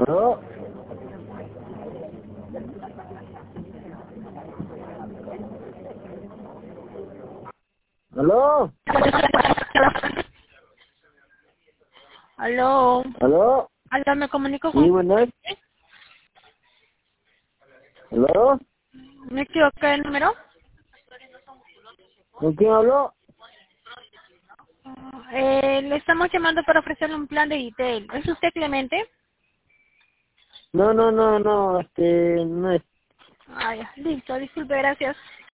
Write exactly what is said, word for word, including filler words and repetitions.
¿Aló? ¿Aló? Aló. ¿Aló? Aló, me comunico Sí, con... buenas. ¿Aló? ¿Me equivoqué el número? ¿Con quién habló? Eh, le estamos llamando para ofrecerle un plan de Vitel. ¿Es usted Clemente? No, no, no, no, este, no es. Ah, ya. Listo, disculpe, gracias.